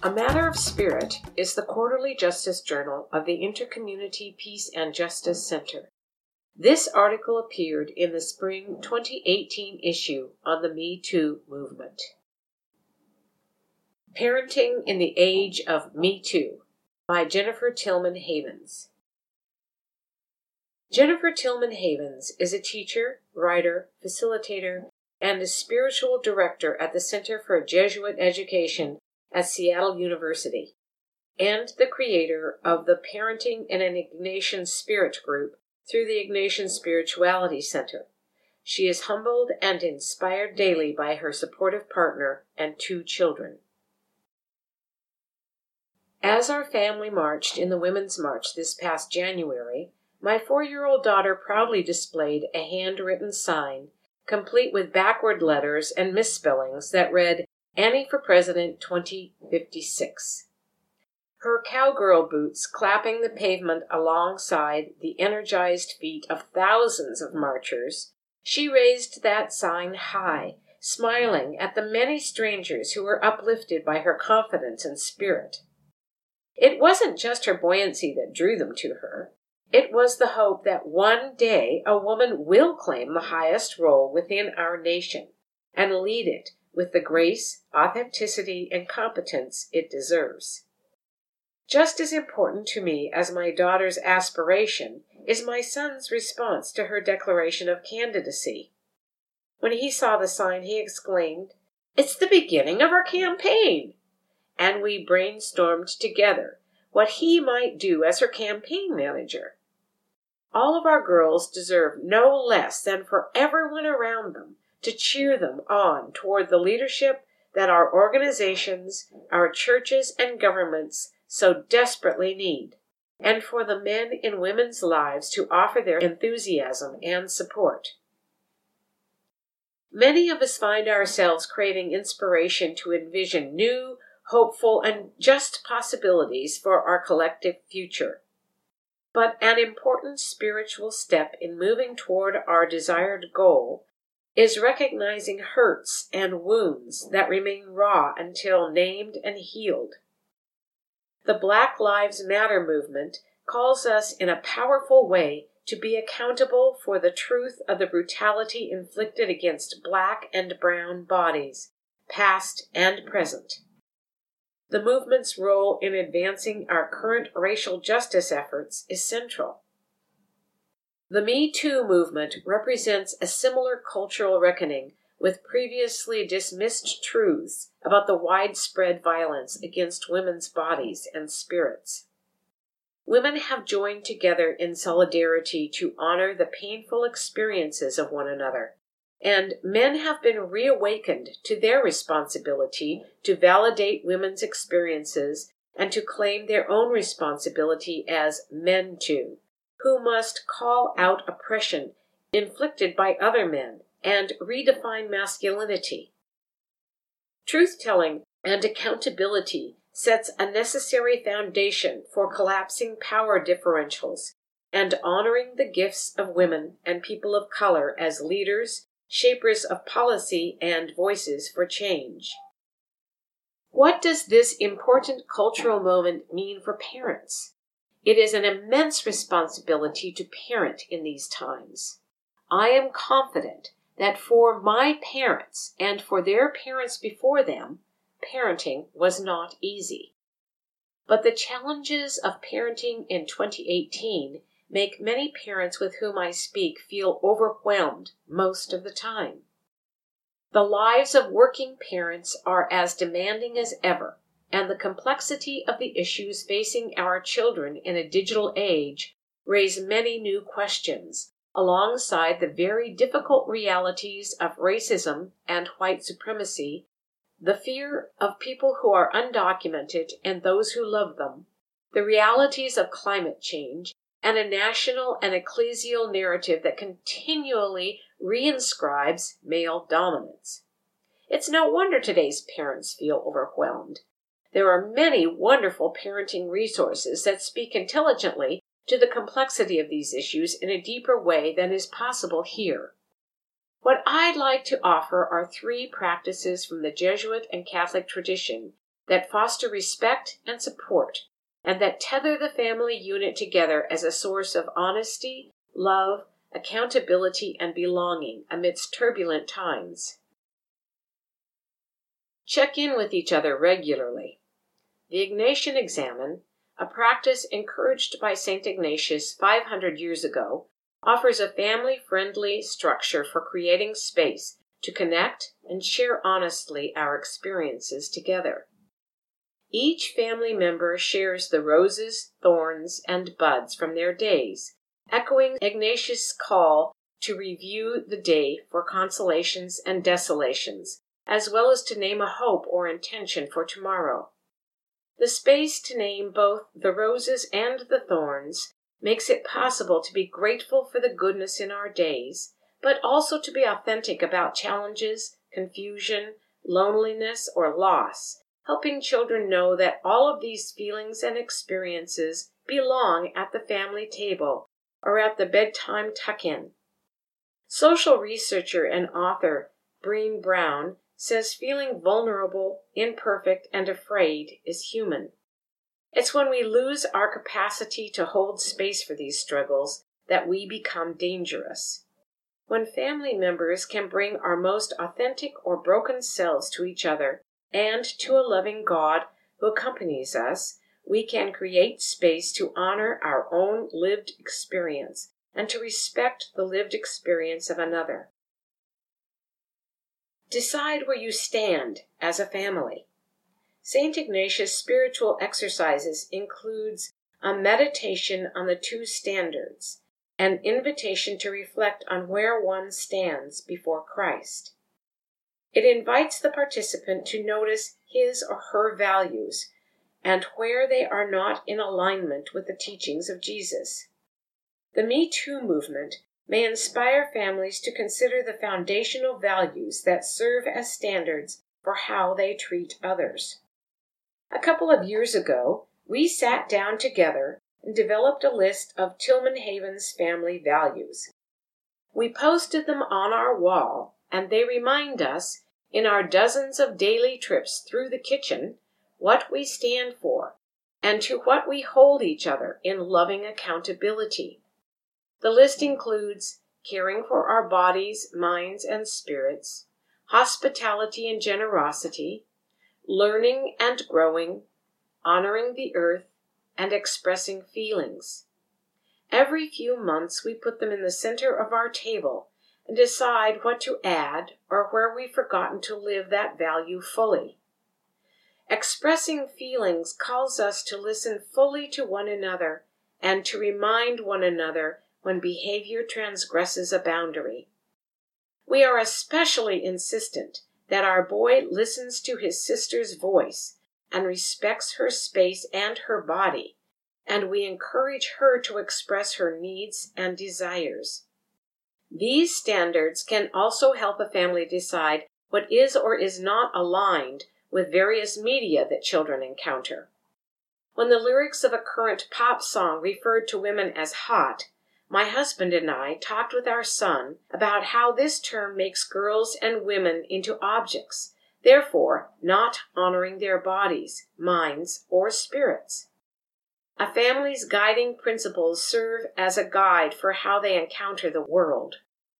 A Matter of Spirit is the quarterly justice journal of the Intercommunity Peace and Justice Center. This article appeared in the spring 2018 issue on the Me Too movement. Parenting in the Age of Me Too by Jennifer Tillman Havens. Jennifer Tillman Havens is a teacher, writer, facilitator, and a spiritual director at the Center for Jesuit Education at Seattle University, and the creator of the Parenting in an Ignatian Spirit group through the Ignatian Spirituality Center. She is humbled and inspired daily by her supportive partner and 2 children. As our family marched in the Women's March this past January, my 4-year-old daughter proudly displayed a handwritten sign, complete with backward letters and misspellings, that read, Annie for President 2056. Her cowgirl boots clapping the pavement alongside the energized feet of thousands of marchers, she raised that sign high, smiling at the many strangers who were uplifted by her confidence and spirit. It wasn't just her buoyancy that drew them to her. It was the hope that one day a woman will claim the highest role within our nation and lead it with the grace, authenticity, and competence it deserves. Just as important to me as my daughter's aspiration is my son's response to her declaration of candidacy. When he saw the sign, he exclaimed, "It's the beginning of our campaign!" And we brainstormed together what he might do as her campaign manager. All of our girls deserve no less than for everyone around them to cheer them on toward the leadership that our organizations, our churches, and governments so desperately need, and for the men in women's lives to offer their enthusiasm and support. Many of us find ourselves craving inspiration to envision new, hopeful, and just possibilities for our collective future. But an important spiritual step in moving toward our desired goal is recognizing hurts and wounds that remain raw until named and healed. The Black Lives Matter movement calls us in a powerful way to be accountable for the truth of the brutality inflicted against Black and brown bodies, past and present. The movement's role in advancing our current racial justice efforts is central. The Me Too movement represents a similar cultural reckoning with previously dismissed truths about the widespread violence against women's bodies and spirits. Women have joined together in solidarity to honor the painful experiences of one another, and men have been reawakened to their responsibility to validate women's experiences and to claim their own responsibility as men too, who must call out oppression inflicted by other men and redefine masculinity. Truth-telling and accountability sets a necessary foundation for collapsing power differentials and honoring the gifts of women and people of color as leaders, shapers of policy, and voices for change. What does this important cultural moment mean for parents? It is an immense responsibility to parent in these times. I am confident that for my parents and for their parents before them, parenting was not easy. But the challenges of parenting in 2018 make many parents with whom I speak feel overwhelmed most of the time. The lives of working parents are as demanding as ever, and the complexity of the issues facing our children in a digital age raise many new questions, alongside the very difficult realities of racism and white supremacy, the fear of people who are undocumented and those who love them, the realities of climate change, and a national and ecclesial narrative that continually reinscribes male dominance. It's no wonder today's parents feel overwhelmed. There are many wonderful parenting resources that speak intelligently to the complexity of these issues in a deeper way than is possible here. What I'd like to offer are 3 practices from the Jesuit and Catholic tradition that foster respect and support, and that tether the family unit together as a source of honesty, love, accountability, and belonging amidst turbulent times. Check in with each other regularly. The Ignatian Examen, a practice encouraged by St. Ignatius 500 years ago, offers a family-friendly structure for creating space to connect and share honestly our experiences together. Each family member shares the roses, thorns, and buds from their days, echoing Ignatius' call to review the day for consolations and desolations, as well as to name a hope or intention for tomorrow. The space to name both the roses and the thorns makes it possible to be grateful for the goodness in our days, but also to be authentic about challenges, confusion, loneliness, or loss, helping children know that all of these feelings and experiences belong at the family table or at the bedtime tuck-in. Social researcher and author Brené Brown says feeling vulnerable, imperfect, and afraid is human. It's when we lose our capacity to hold space for these struggles that we become dangerous. When family members can bring our most authentic or broken selves to each other and to a loving God who accompanies us, we can create space to honor our own lived experience and to respect the lived experience of another. Decide where you stand as a family. St. Ignatius' spiritual exercises includes a meditation on the two standards, an invitation to reflect on where one stands before Christ. It invites the participant to notice his or her values and where they are not in alignment with the teachings of Jesus. The Me Too movement may inspire families to consider the foundational values that serve as standards for how they treat others. A couple of years ago, we sat down together and developed a list of Tillman Haven's family values. We posted them on our wall, and they remind us, in our dozens of daily trips through the kitchen, what we stand for and to what we hold each other in loving accountability. The list includes caring for our bodies, minds, and spirits, hospitality and generosity, learning and growing, honoring the earth, and expressing feelings. Every few months we put them in the center of our table and decide what to add or where we've forgotten to live that value fully. Expressing feelings calls us to listen fully to one another and to remind one another when behavior transgresses a boundary. We are especially insistent that our boy listens to his sister's voice and respects her space and her body, and we encourage her to express her needs and desires. These standards can also help a family decide what is or is not aligned with various media that children encounter. When the lyrics of a current pop song referred to women as hot, my husband and I talked with our son about how this term makes girls and women into objects, therefore not honoring their bodies, minds, or spirits. A family's guiding principles serve as a guide for how they encounter the world.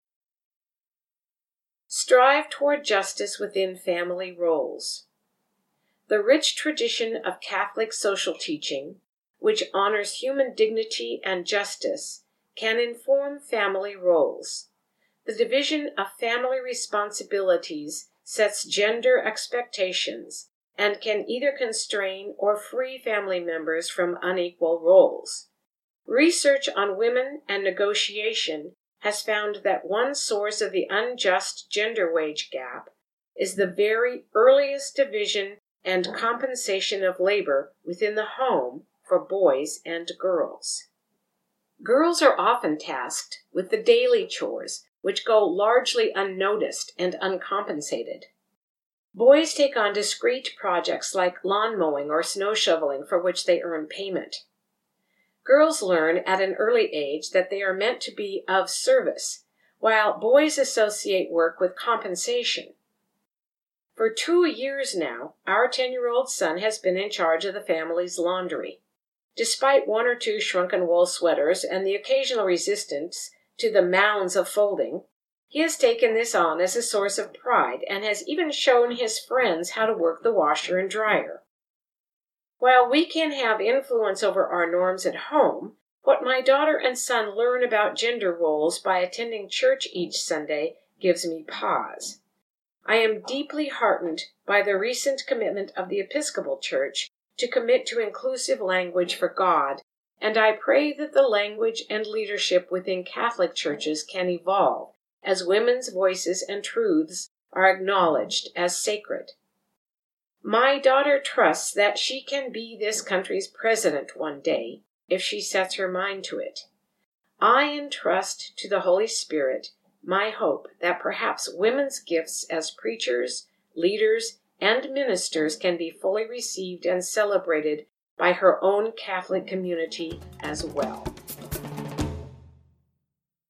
Strive toward justice within family roles. The rich tradition of Catholic social teaching, which honors human dignity and justice, can inform family roles. The division of family responsibilities sets gender expectations and can either constrain or free family members from unequal roles. Research on women and negotiation has found that one source of the unjust gender wage gap is the very earliest division and compensation of labor within the home for boys and girls. Girls are often tasked with the daily chores, which go largely unnoticed and uncompensated. Boys take on discrete projects like lawn mowing or snow shoveling for which they earn payment. Girls learn at an early age that they are meant to be of service, while boys associate work with compensation. For 2 years now, our 10-year-old son has been in charge of the family's laundry. Despite 1 or 2 shrunken wool sweaters and the occasional resistance to the mounds of folding, he has taken this on as a source of pride and has even shown his friends how to work the washer and dryer. While we can have influence over our norms at home, what my daughter and son learn about gender roles by attending church each Sunday gives me pause. I am deeply heartened by the recent commitment of the Episcopal Church to commit to inclusive language for God, and I pray that the language and leadership within Catholic churches can evolve as women's voices and truths are acknowledged as sacred. My daughter trusts that she can be this country's president one day, if she sets her mind to it. I entrust to the Holy Spirit my hope that perhaps women's gifts as preachers, leaders, and ministers can be fully received and celebrated by her own Catholic community as well.